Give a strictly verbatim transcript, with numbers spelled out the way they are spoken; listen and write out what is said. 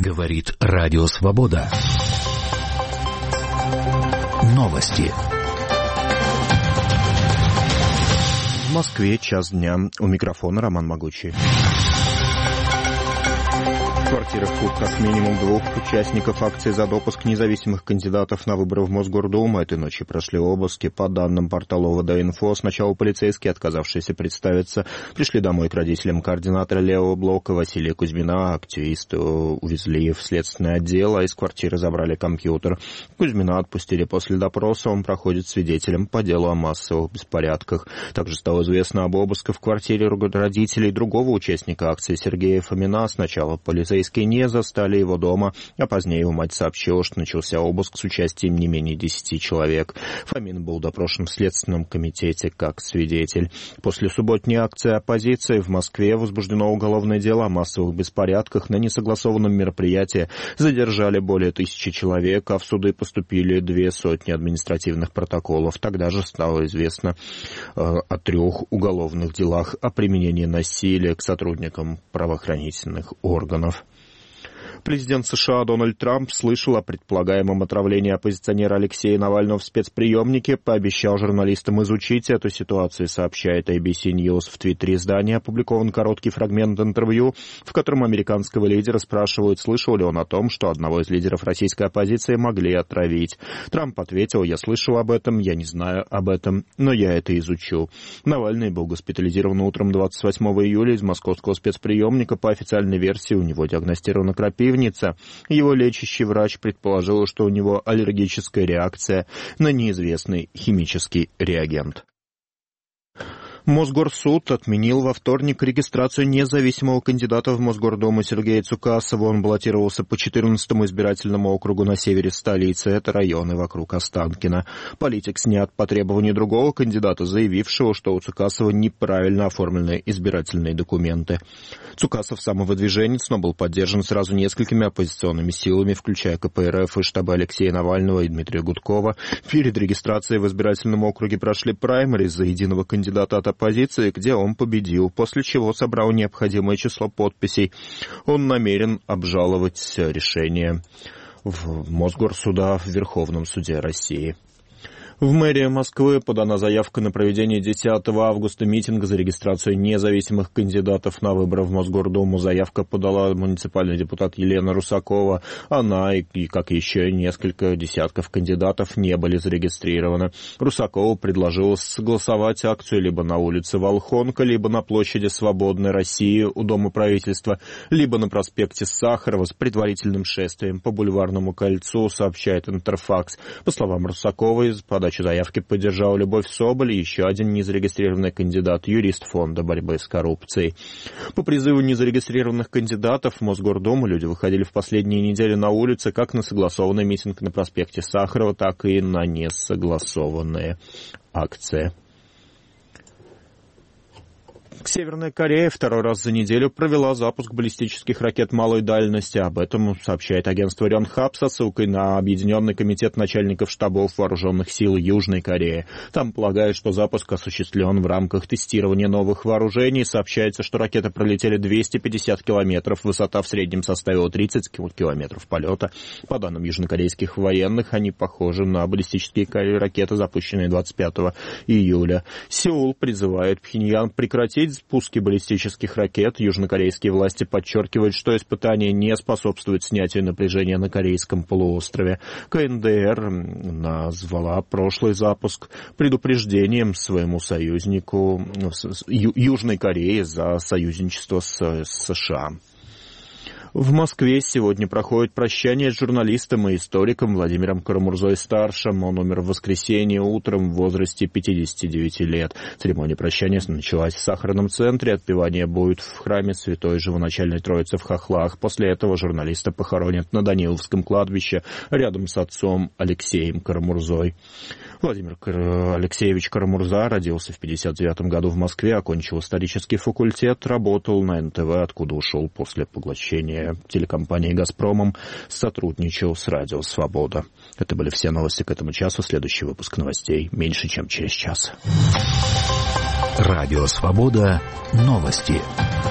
Говорит Радио Свобода. Новости. В Москве час дня. У микрофона Роман Могучий. В квартирах как минимум двух участников акции за допуск независимых кандидатов на выборы в Мосгордуму этой ночью прошли обыски. По данным портала ОВД-Инфо, сначала полицейские, отказавшиеся представиться, пришли домой к родителям координатора левого блока Василия Кузьмина. Активисты увезли в следственный отдел, а из квартиры забрали компьютер. Кузьмина отпустили после допроса. Он проходит свидетелем по делу о массовых беспорядках. Также стало известно об обыске в квартире родителей другого участника акции Сергея Фомина. Сначала полицейские Полицейские не застали его дома, а позднее его мать сообщила, что начался обыск с участием не менее десяти человек. Фомин был допрошен в Следственном комитете как свидетель. После субботней акции оппозиции в Москве возбуждено уголовное дело о массовых беспорядках. На несогласованном мероприятии задержали более тысячи человек, а в суды поступили две сотни административных протоколов. Тогда же стало известно э, о трех уголовных делах о применении насилия к сотрудникам правоохранительных органов. Президент США Дональд Трамп слышал о предполагаемом отравлении оппозиционера Алексея Навального в спецприемнике, пообещал журналистам изучить эту ситуацию, сообщает эй би си News. В твиттере издания опубликован короткий фрагмент интервью, в котором американского лидера спрашивают, слышал ли он о том, что одного из лидеров российской оппозиции могли отравить. Трамп ответил: «Я слышал об этом, я не знаю об этом, но я это изучу». Навальный был госпитализирован утром двадцать восьмого июля из московского спецприемника. По официальной версии у него диагностирована крапивница. Его лечащий врач предположил, что у него аллергическая реакция на неизвестный химический реагент. Мосгорсуд отменил во вторник регистрацию независимого кандидата в Мосгордуму Сергея Цукасова. Он баллотировался по четырнадцатому избирательному округу на севере столицы. Это районы вокруг Останкино. Политик снят по требованию другого кандидата, заявившего, что у Цукасова неправильно оформлены избирательные документы. Цукасов самовыдвиженец, но был поддержан сразу несколькими оппозиционными силами, включая ка пэ эр эф и штабы Алексея Навального и Дмитрия Гудкова. Перед регистрацией в избирательном округе прошли праймериз за единого кандидата от оппозиции, где он победил, после чего собрал необходимое число подписей. Он намерен обжаловать решение в Мосгорсуда в Верховном суде России. В мэрии Москвы подана заявка на проведение десятого августа митинга за регистрацию независимых кандидатов на выборы в Мосгордуму. Заявка подала муниципальный депутат Елена Русакова. Она и, и как еще несколько десятков кандидатов не были зарегистрированы. Русакова предложила согласовать акцию либо на улице Волхонка, либо на площади Свободной России у Дома правительства, либо на проспекте Сахарова с предварительным шествием по Бульварному кольцу, сообщает Интерфакс. По словам Русаковой, из подачи заявки поддержал Любовь Соболь, еще один незарегистрированный кандидат, юрист Фонда борьбы с коррупцией. По призыву незарегистрированных кандидатов в Мосгордуму люди выходили в последние недели на улицы как на согласованный митинг на проспекте Сахарова, так и на несогласованные акции. Северная Корея второй раз за неделю провела запуск баллистических ракет малой дальности. Об этом сообщает агентство Рёнхап со ссылкой на Объединенный комитет начальников штабов вооруженных сил Южной Кореи. Там полагают, что запуск осуществлен в рамках тестирования новых вооружений. Сообщается, что ракеты пролетели двести пятьдесят километров, высота в среднем составила тридцать километров полета. По данным южнокорейских военных, они похожи на баллистические ракеты, запущенные двадцать пятого июля. Сеул призывает Пхеньян прекратить спуски баллистических ракет. Южнокорейские власти подчеркивают, что испытания не способствуют снятию напряжения на Корейском полуострове. ка эн дэ эр назвала прошлый запуск предупреждением своему союзнику Южной Корее за союзничество с США. В Москве сегодня проходит прощание с журналистом и историком Владимиром Карамурзой-старшим. Он умер в воскресенье утром в возрасте пятидесяти девяти лет. Церемония прощания началась в Сахарном центре. Отпевание будет в храме Святой Живоначальной Троицы в Хохлах. После этого журналиста похоронят на Даниловском кладбище рядом с отцом Алексеем Карамурзой. Владимир Алексеевич Карамурза родился в пятьдесят девятом году в Москве, окончил исторический факультет, работал на эн тэ вэ, откуда ушел после поглощения телекомпанией «Газпромом», сотрудничал с «Радио Свобода». Это были все новости к этому часу. Следующий выпуск новостей меньше, чем через час. Радио Свобода. Новости.